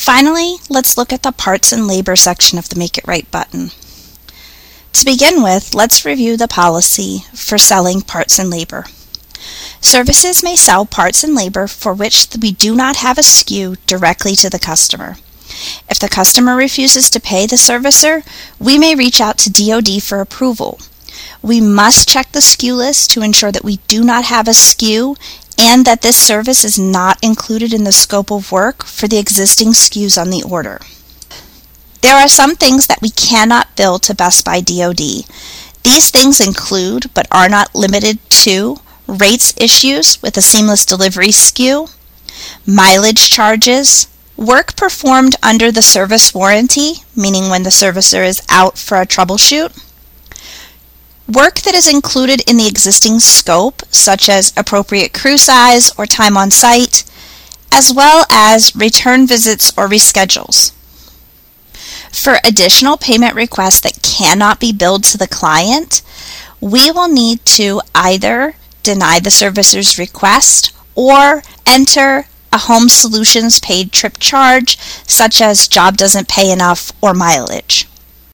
Finally, let's look at the parts and labor section of the Make It Right button. To begin with, let's review the policy for selling parts and labor. Services may sell parts and labor for which we do not have a SKU directly to the customer. If the customer refuses to pay the servicer, we may reach out to DoD for approval. We must check the SKU list to ensure that we do not have a SKU and that this service is not included in the scope of work for the existing SKUs on the order. There are some things that we cannot bill to Best Buy DoD. These things include, but are not limited to, rates issues with a seamless delivery SKU, mileage charges, work performed under the service warranty, meaning when the servicer is out for a troubleshoot, work that is included in the existing scope, such as appropriate crew size or time on site, as well as return visits or reschedules. For additional payment requests that cannot be billed to the client, we will need to either deny the servicer's request or enter a Home Solutions paid trip charge, such as job doesn't pay enough or mileage.